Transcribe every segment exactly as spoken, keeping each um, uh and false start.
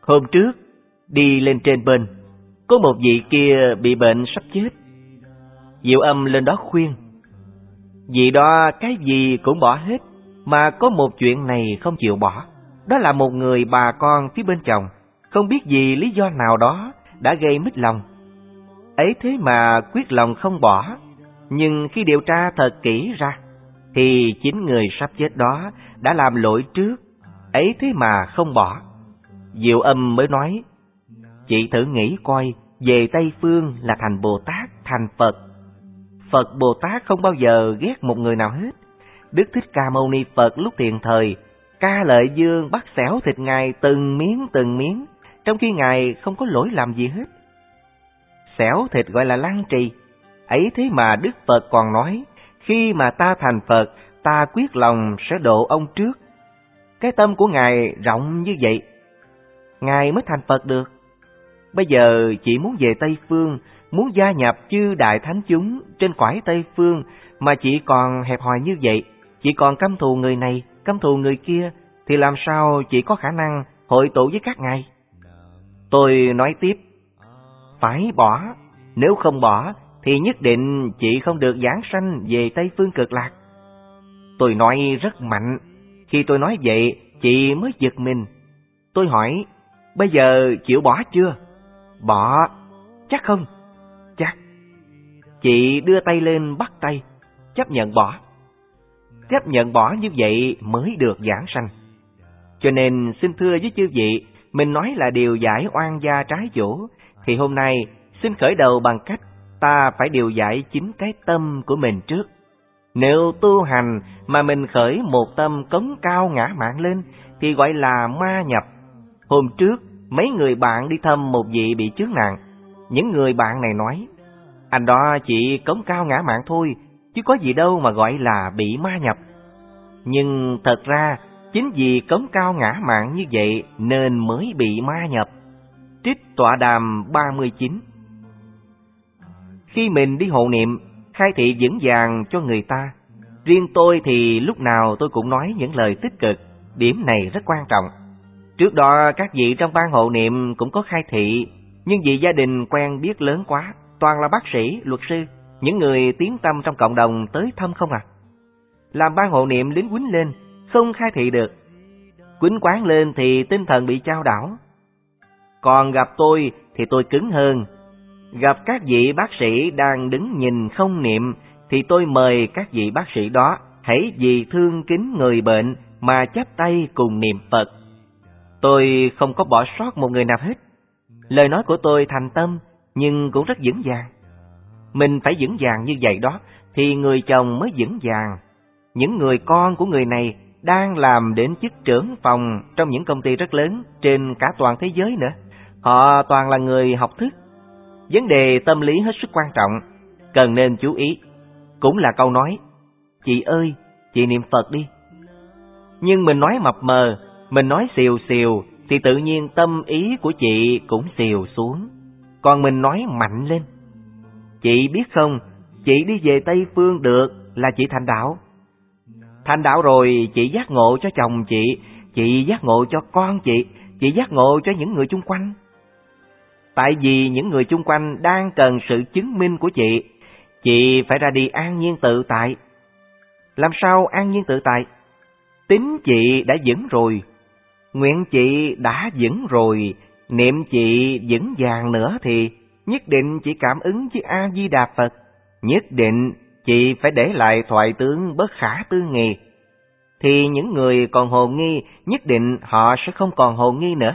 Hôm trước, đi lên trên bên, có một vị kia bị bệnh sắp chết. Diệu Âm lên đó khuyên. Vị đó cái gì cũng bỏ hết, mà có một chuyện này không chịu bỏ. Đó là một người bà con phía bên chồng, không biết vì lý do nào đó đã gây mít lòng. Ấy thế mà quyết lòng không bỏ, nhưng khi điều tra thật kỹ ra, thì chính người sắp chết đó đã làm lỗi trước, ấy thế mà không bỏ. Diệu Âm mới nói, chị thử nghĩ coi, về Tây Phương là thành Bồ Tát, thành Phật. Phật Bồ Tát không bao giờ ghét một người nào hết. Đức Thích Ca Mâu Ni Phật lúc tiền thời, Ca Lợi Dương bắt xẻo thịt Ngài từng miếng từng miếng, trong khi Ngài không có lỗi làm gì hết. Xẻo thịt gọi là lăng trì. Ấy thế mà Đức Phật còn nói, khi mà ta thành Phật, ta quyết lòng sẽ độ ông trước. Cái tâm của Ngài rộng như vậy, Ngài mới thành Phật được. Bây giờ chị muốn về Tây Phương, muốn gia nhập chư đại thánh chúng trên cõi Tây Phương, mà chị còn hẹp hòi như vậy, chị còn căm thù người này, căm thù người kia, thì làm sao chị có khả năng hội tụ với các ngài? Tôi nói tiếp, phải bỏ, nếu không bỏ thì nhất định chị không được giảng sanh về Tây Phương Cực Lạc. Tôi nói rất mạnh, khi tôi nói vậy chị mới giật mình. Tôi hỏi, bây giờ chịu bỏ chưa? Bỏ. Chắc không? Chắc. Chị đưa tay lên bắt tay, chấp nhận bỏ. Chấp nhận bỏ như vậy mới được giảng sanh. Cho nên xin thưa với chư vị, mình nói là điều giải oan gia trái chủ, thì hôm nay xin khởi đầu bằng cách ta phải điều giải chính cái tâm của mình trước. Nếu tu hành mà mình khởi một tâm cống cao ngã mạn lên thì gọi là ma nhập. Hôm trước mấy người bạn đi thăm một vị bị chướng nạn. Những người bạn này nói, anh đó chỉ cống cao ngã mạn thôi, chứ có gì đâu mà gọi là bị ma nhập. Nhưng thật ra chính vì cống cao ngã mạn như vậy nên mới bị ma nhập. Trích Tọa Đàm ba mươi chín. Khi mình đi hộ niệm, khai thị vững vàng cho người ta. Riêng tôi thì lúc nào tôi cũng nói những lời tích cực, điểm này rất quan trọng. Trước đó các vị trong ban hộ niệm cũng có khai thị, nhưng vì gia đình quen biết lớn quá, toàn là bác sĩ, luật sư, những người tiếng tăm trong cộng đồng tới thăm không à. Làm ban hộ niệm lính quýnh lên, không khai thị được. Quýnh quán lên thì tinh thần bị chao đảo. Còn gặp tôi thì tôi cứng hơn. Gặp các vị bác sĩ đang đứng nhìn không niệm thì tôi mời các vị bác sĩ đó hãy vì thương kính người bệnh mà chắp tay cùng niệm Phật. Tôi không có bỏ sót một người nào hết. Lời nói của tôi thành tâm nhưng cũng rất vững vàng. Mình phải vững vàng như vậy đó thì người chồng mới vững vàng. Những người con của người này đang làm đến chức trưởng phòng trong những công ty rất lớn trên cả toàn thế giới nữa. Họ toàn là người học thức. Vấn đề tâm lý hết sức quan trọng, cần nên chú ý. Cũng là câu nói, chị ơi, chị niệm Phật đi. Nhưng mình nói mập mờ, mình nói xìu xìu, thì tự nhiên tâm ý của chị cũng xìu xuống. Còn mình nói mạnh lên. Chị biết không, chị đi về Tây Phương được là chị thành đạo. Thành đạo rồi chị giác ngộ cho chồng chị, chị giác ngộ cho con chị, chị giác ngộ cho những người chung quanh. Tại vì những người chung quanh đang cần sự chứng minh của chị, chị phải ra đi an nhiên tự tại. Làm sao an nhiên tự tại? Tính chị đã vững rồi, nguyện chị đã vững rồi, niệm chị vững vàng nữa thì nhất định chị cảm ứng với A-di-đà Phật. Nhất định chị phải để lại thoại tướng bất khả tư nghì. Thì những người còn hồ nghi, nhất định họ sẽ không còn hồ nghi nữa.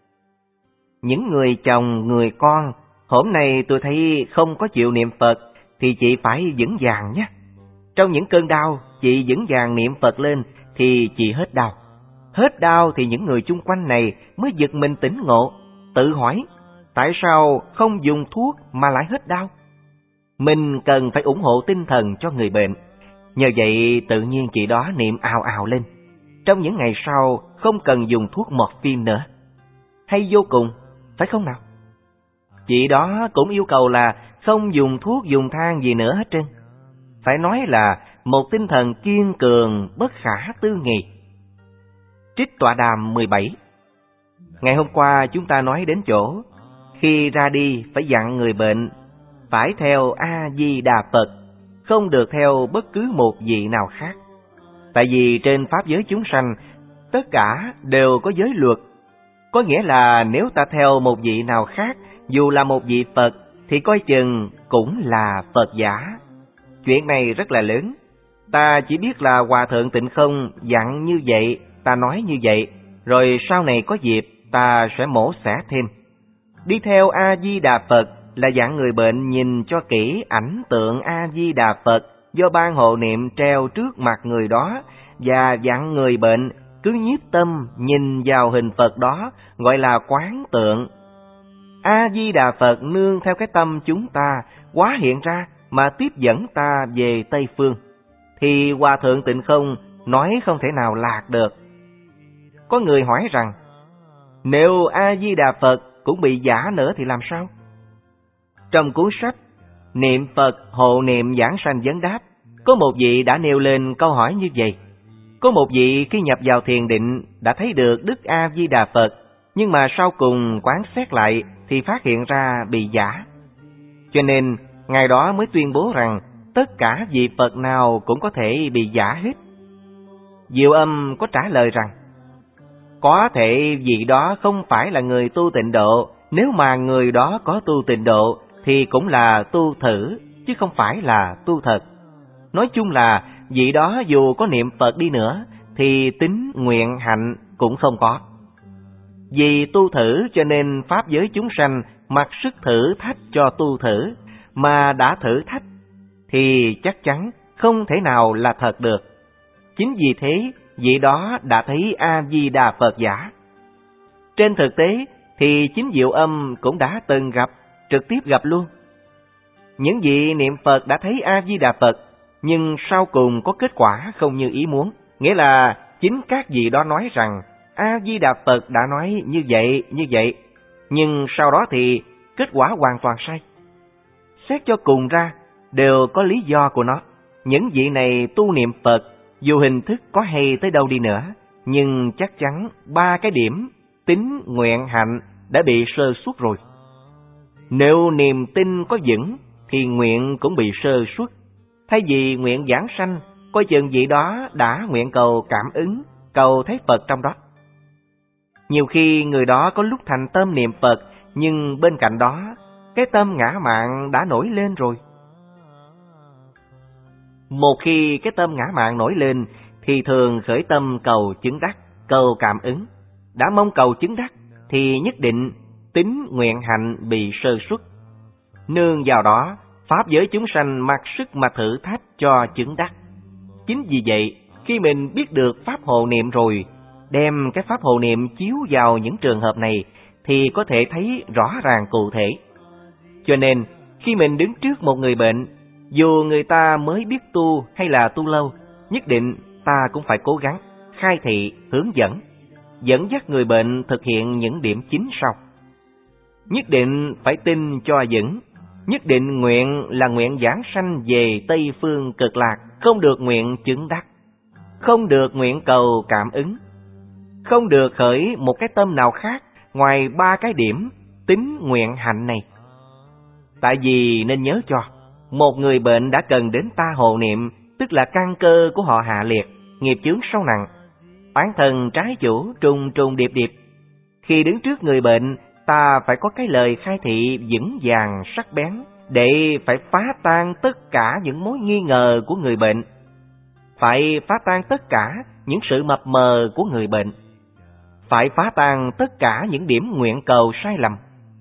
Những người chồng, người con, hôm nay tôi thấy không có chịu niệm Phật, thì chị phải vững vàng nhé. Trong những cơn đau, chị vững vàng niệm Phật lên, thì chị hết đau. Hết đau thì những người chung quanh này mới giật mình tỉnh ngộ, tự hỏi, tại sao không dùng thuốc mà lại hết đau? Mình cần phải ủng hộ tinh thần cho người bệnh. Nhờ vậy tự nhiên chị đó niệm ào ào lên. Trong những ngày sau không cần dùng thuốc morphine nữa. Hay vô cùng, phải không nào? Chị đó cũng yêu cầu là không dùng thuốc dùng thang gì nữa hết trơn. Phải nói là một tinh thần kiên cường bất khả tư nghì. Trích Tọa Đàm mười bảy. Ngày hôm qua chúng ta nói đến chỗ, khi ra đi phải dặn người bệnh, phải theo A-di-đà Phật, không được theo bất cứ một vị nào khác. Tại vì trên pháp giới chúng sanh, tất cả đều có giới luật. Có nghĩa là nếu ta theo một vị nào khác, dù là một vị Phật, thì coi chừng cũng là Phật giả. Chuyện này rất là lớn. Ta chỉ biết là Hòa Thượng Tịnh Không dặn như vậy, ta nói như vậy, rồi sau này có dịp ta sẽ mổ xẻ thêm. Đi theo A-di-đà Phật là dặn người bệnh nhìn cho kỹ ảnh tượng A-di-đà Phật do ban hộ niệm treo trước mặt người đó, và dặn người bệnh cứ nhiếp tâm nhìn vào hình Phật đó, gọi là quán tượng. A-di-đà Phật nương theo cái tâm chúng ta hóa hiện ra mà tiếp dẫn ta về Tây Phương, thì Hòa Thượng Tịnh Không nói không thể nào lạc được. Có người hỏi rằng, nếu A-di-đà Phật cũng bị giả nữa thì làm sao? Trong cuốn sách Niệm Phật Hộ Niệm Giảng Sanh Vấn Đáp, có một vị đã nêu lên câu hỏi như vậy. Có một vị khi nhập vào thiền định đã thấy được Đức A-di-đà Phật, nhưng mà sau cùng quán xét lại thì phát hiện ra bị giả. Cho nên Ngài đó mới tuyên bố rằng tất cả vị Phật nào cũng có thể bị giả hết. Diệu Âm có trả lời rằng, có thể vị đó không phải là người tu tịnh độ, nếu mà người đó có tu tịnh độ thì cũng là tu thử, chứ không phải là tu thật. Nói chung là vị đó dù có niệm Phật đi nữa thì tính nguyện hạnh cũng không có. Vì tu thử cho nên pháp giới chúng sanh mặc sức thử thách cho tu thử, mà đã thử thách thì chắc chắn không thể nào là thật được. Chính vì thế vị đó đã thấy A-di-đà Phật giả. Trên thực tế thì chính Diệu Âm cũng đã từng gặp, trực tiếp gặp luôn. Những vị niệm Phật đã thấy A-di-đà Phật, nhưng sau cùng có kết quả không như ý muốn. Nghĩa là chính các vị đó nói rằng A-di-đà Phật đã nói như vậy, như vậy, nhưng sau đó thì kết quả hoàn toàn sai. Xét cho cùng ra, đều có lý do của nó. Những vị này tu niệm Phật, dù hình thức có hay tới đâu đi nữa, nhưng chắc chắn ba cái điểm tín, nguyện, hạnh đã bị sơ suất rồi. Nếu niềm tin có vững thì nguyện cũng bị sơ suất. Thay vì nguyện giảng sanh, coi chừng vị đó đã nguyện cầu cảm ứng, cầu thấy Phật trong đó. Nhiều khi người đó có lúc thành tâm niệm Phật, nhưng bên cạnh đó cái tâm ngã mạn đã nổi lên rồi. Một khi cái tâm ngã mạn nổi lên thì thường khởi tâm cầu chứng đắc, cầu cảm ứng. Đã mong cầu chứng đắc thì nhất định tín, nguyện, hạnh bị sơ suất. Nương vào đó, pháp giới chúng sanh mặc sức mà thử thách cho chứng đắc. Chính vì vậy, khi mình biết được pháp hộ niệm rồi, đem cái pháp hộ niệm chiếu vào những trường hợp này thì có thể thấy rõ ràng cụ thể. Cho nên, khi mình đứng trước một người bệnh, dù người ta mới biết tu hay là tu lâu, nhất định ta cũng phải cố gắng khai thị, hướng dẫn, dẫn dắt người bệnh thực hiện những điểm chính sau. Nhất định phải tin cho vững, nhất định nguyện là nguyện giảng sanh về Tây Phương Cực Lạc, không được nguyện chứng đắc, không được nguyện cầu cảm ứng, không được khởi một cái tâm nào khác ngoài ba cái điểm tín, nguyện, hạnh này. Tại vì nên nhớ cho, một người bệnh đã cần đến ta hộ niệm, tức là căn cơ của họ hạ liệt, nghiệp chướng sâu nặng, oán thần trái chủ trùng trùng điệp điệp. Khi đứng trước người bệnh, ta phải có cái lời khai thị vững vàng sắc bén, để phải phá tan tất cả những mối nghi ngờ của người bệnh, phải phá tan tất cả những sự mập mờ của người bệnh, phải phá tan tất cả những điểm nguyện cầu sai lầm.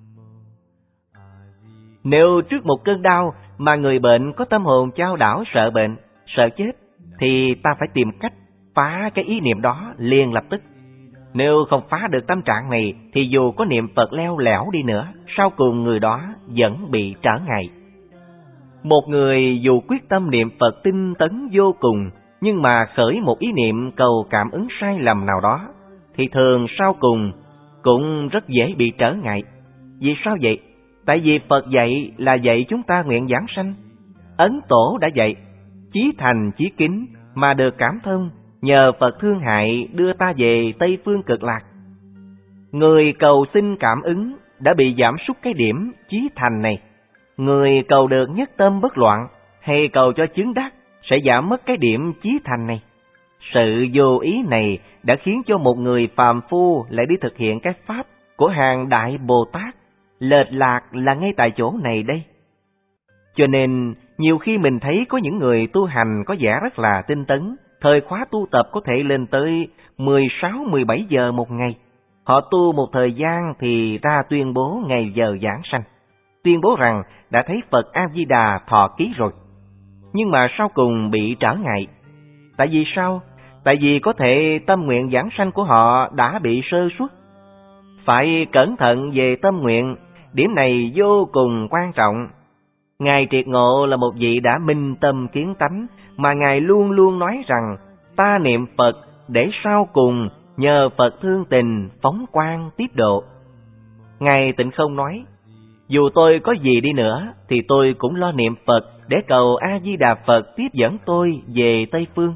Nếu trước một cơn đau mà người bệnh có tâm hồn chao đảo sợ bệnh, sợ chết, thì ta phải tìm cách phá cái ý niệm đó liền lập tức. Nếu không phá được tâm trạng này thì dù có niệm Phật leo lẻo đi nữa, sau cùng người đó vẫn bị trở ngại. Một người dù quyết tâm niệm Phật tinh tấn vô cùng, nhưng mà khởi một ý niệm cầu cảm ứng sai lầm nào đó, thì thường sau cùng cũng rất dễ bị trở ngại. Vì sao vậy? Tại vì Phật dạy là dạy chúng ta nguyện giảng sanh. Ấn Tổ đã dạy, chí thành chí kính mà được cảm thông, nhờ Phật thương hại đưa ta về Tây Phương Cực Lạc. Người cầu xin cảm ứng đã bị giảm sút cái điểm chí thành này. Người cầu được nhất tâm bất loạn hay cầu cho chứng đắc sẽ giảm mất cái điểm chí thành này. Sự vô ý này đã khiến cho một người phàm phu lại đi thực hiện cái pháp của hàng Đại Bồ Tát. Lệch lạc là ngay tại chỗ này đây. Cho nên, nhiều khi mình thấy có những người tu hành có vẻ rất là tinh tấn, thời khóa tu tập có thể lên tới mười sáu mười bảy giờ một ngày. Họ tu một thời gian thì ra tuyên bố ngày giờ giảng sanh, tuyên bố rằng đã thấy Phật A-di-đà thọ ký rồi. Nhưng mà sau cùng bị trở ngại. Tại vì sao? Tại vì có thể tâm nguyện giảng sanh của họ đã bị sơ suất. Phải cẩn thận về tâm nguyện, điểm này vô cùng quan trọng. Ngài Triệt Ngộ là một vị đã minh tâm kiến tánh, mà Ngài luôn luôn nói rằng, ta niệm Phật để sau cùng nhờ Phật thương tình phóng quang tiếp độ. Ngài Tịnh Không nói, dù tôi có gì đi nữa thì tôi cũng lo niệm Phật để cầu A-di-đà Phật tiếp dẫn tôi về Tây Phương.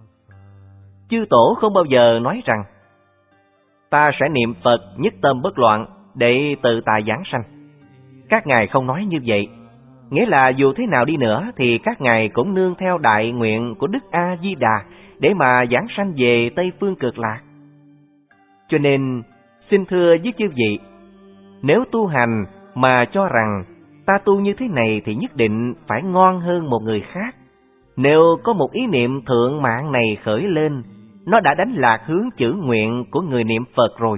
Chư Tổ không bao giờ nói rằng, ta sẽ niệm Phật nhất tâm bất loạn để tự tại giảng sanh. Các ngài không nói như vậy. Nghĩa là dù thế nào đi nữa thì các ngài cũng nương theo đại nguyện của Đức A-di-đà để mà giảng sanh về Tây Phương Cực Lạc. Cho nên, xin thưa với chư vị, nếu tu hành mà cho rằng ta tu như thế này thì nhất định phải ngon hơn một người khác. Nếu có một ý niệm thượng mạng này khởi lên, nó đã đánh lạc hướng chữ nguyện của người niệm Phật rồi.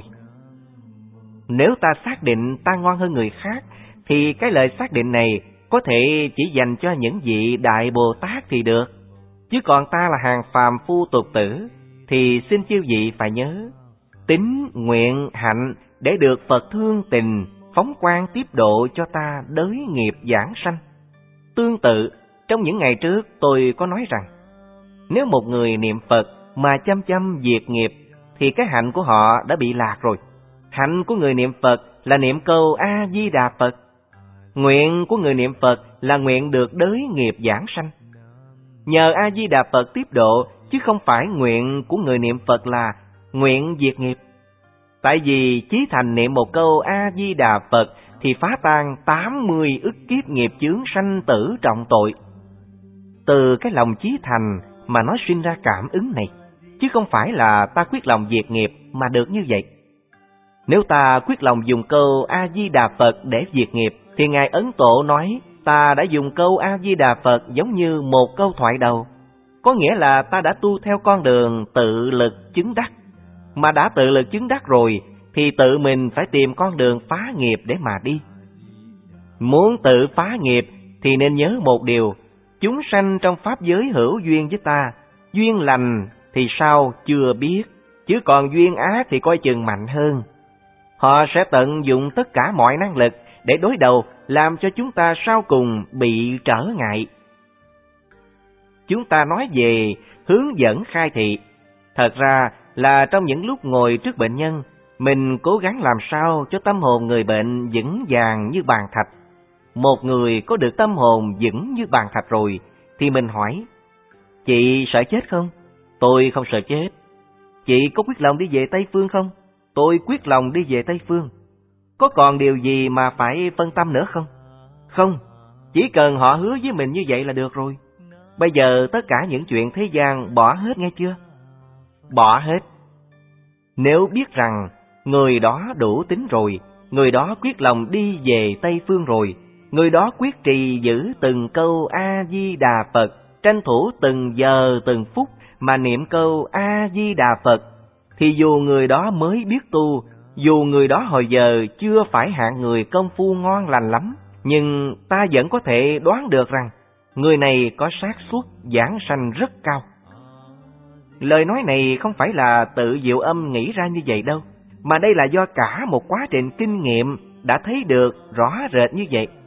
Nếu ta xác định ta ngon hơn người khác, thì cái lời xác định này có thể chỉ dành cho những vị Đại Bồ Tát thì được. Chứ còn ta là hàng phàm phu tục tử, thì xin chư vị phải nhớ, tín nguyện hạnh để được Phật thương tình, phóng quang tiếp độ cho ta đới nghiệp giảng sanh. Tương tự, trong những ngày trước tôi có nói rằng, nếu một người niệm Phật mà chăm chăm diệt nghiệp, thì cái hạnh của họ đã bị lạc rồi. Hạnh của người niệm Phật là niệm câu A-di-đà Phật. Nguyện của người niệm Phật là nguyện được đới nghiệp giảng sanh. Nhờ A-di-đà Phật tiếp độ, chứ không phải nguyện của người niệm Phật là nguyện diệt nghiệp. Tại vì chí thành niệm một câu A-di-đà Phật thì phá tan tám mươi ức kiếp nghiệp chướng sanh tử trọng tội. Từ cái lòng chí thành mà nó sinh ra cảm ứng này, chứ không phải là ta quyết lòng diệt nghiệp mà được như vậy. Nếu ta quyết lòng dùng câu A-di-đà Phật để diệt nghiệp, thì Ngài Ấn Tổ nói ta đã dùng câu A-di-đà Phật giống như một câu thoại đầu. Có nghĩa là ta đã tu theo con đường tự lực chứng đắc. Mà đã tự lực chứng đắc rồi, thì tự mình phải tìm con đường phá nghiệp để mà đi. Muốn tự phá nghiệp thì nên nhớ một điều, chúng sanh trong pháp giới hữu duyên với ta, duyên lành thì sao chưa biết, chứ còn duyên ác thì coi chừng mạnh hơn. Họ sẽ tận dụng tất cả mọi năng lực để đối đầu, làm cho chúng ta sau cùng bị trở ngại. Chúng ta nói về hướng dẫn khai thị, thật ra là trong những lúc ngồi trước bệnh nhân, mình cố gắng làm sao cho tâm hồn người bệnh vững vàng như bàn thạch. Một người có được tâm hồn vững như bàn thạch rồi, thì mình hỏi, chị sợ chết không? Tôi không sợ chết. Chị có quyết lòng đi về Tây Phương không? Tôi quyết lòng đi về Tây Phương. Có còn điều gì mà phải phân tâm nữa không? Không, chỉ cần họ hứa với mình như vậy là được rồi. Bây giờ tất cả những chuyện thế gian bỏ hết nghe chưa? Bỏ hết. Nếu biết rằng người đó đủ tín rồi, người đó quyết lòng đi về Tây Phương rồi, người đó quyết trì giữ từng câu A-di-đà Phật, tranh thủ từng giờ từng phút mà niệm câu A-di-đà Phật, thì dù người đó mới biết tu, dù người đó hồi giờ chưa phải hạng người công phu ngon lành lắm, nhưng ta vẫn có thể đoán được rằng người này có xác suất giảng sanh rất cao. Lời nói này không phải là tự Diệu Âm nghĩ ra như vậy đâu, mà đây là do cả một quá trình kinh nghiệm đã thấy được rõ rệt như vậy.